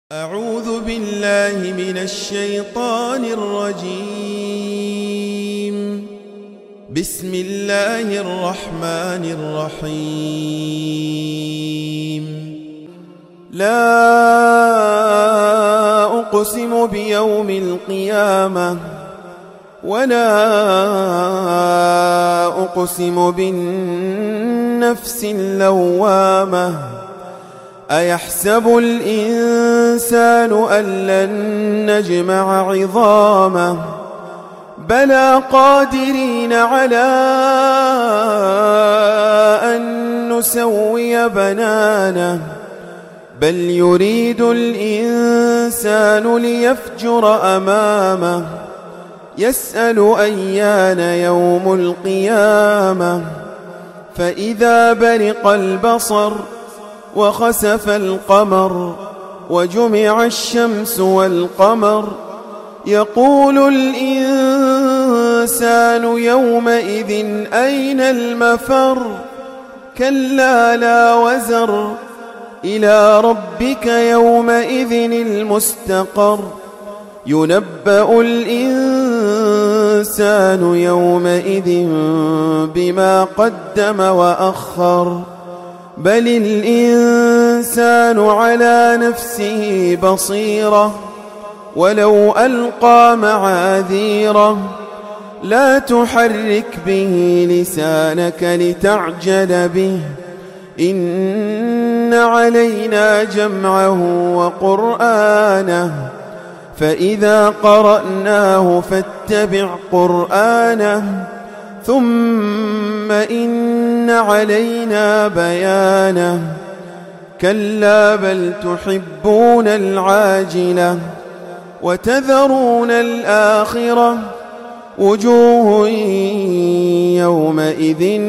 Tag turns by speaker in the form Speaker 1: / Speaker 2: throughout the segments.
Speaker 1: أعوذ بالله من الشيطان الرجيم. بسم الله الرحمن الرحيم. لا أقسم بيوم القيامة ولا أقسم بالنفس اللوامة. أيحسب الإنسان أن لن نجمع عظامه بلى قادرين على أن نسوي بنانه بل يريد الإنسان ليفجر أمامه يسأل أيان يوم القيامة فإذا برق البصر وخسف القمر وجمع الشمس والقمر يقول الإنسان يومئذ أين المفر كلا لا وزر إلى ربك يومئذ المستقر ينبأ الإنسان يومئذ بما قدم وأخر بل الإنسان على نفسه بصيرة ولو ألقى معاذيره لا تحرك به لسانك لتعجل به إن علينا جمعه وقرآنه فإذا قرأناه فاتبع قرآنه ثم إن علينا بيانه كلا بل تحبون العاجلة وتذرون الآخرة وجوه يومئذ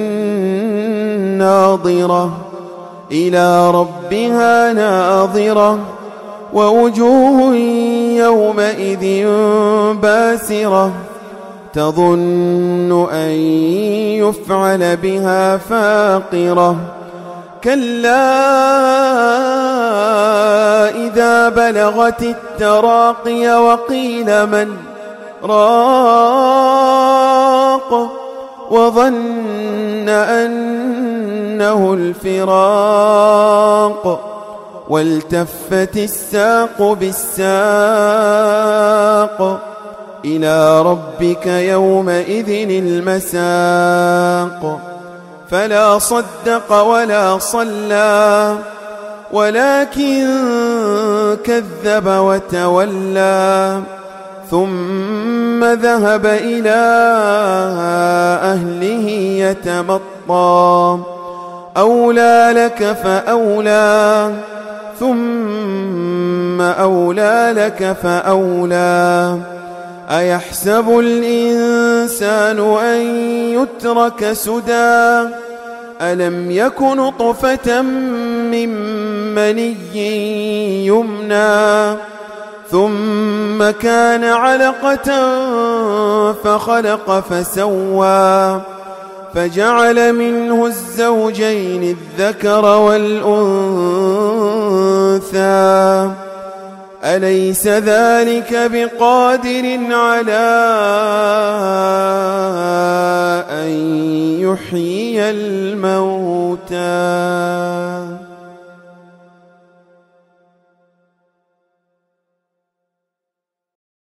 Speaker 1: ناظرة إلى ربها ناظرة ووجوه يومئذ باسرة تظن أن يفعل بها فاقرة كلا إذا بلغت التراقي وقيل من راق وظن أنه الفراق والتفت الساق بالساق إلى ربك يومئذ المساق فلا صدق ولا صلى ولكن كذب وتولى ثم ذهب إلى أهله يتمطى أولى لك فأولى ثم أولى لك فأولى أيحسب الإنسان أن يترك سدى ألم يك نطفة من مني يمنى ثم كان علقة فخلق فسوى فجعل منه الزوجين الذكر والأنثى أليس ذلك بقادر على أن يحيي الموتى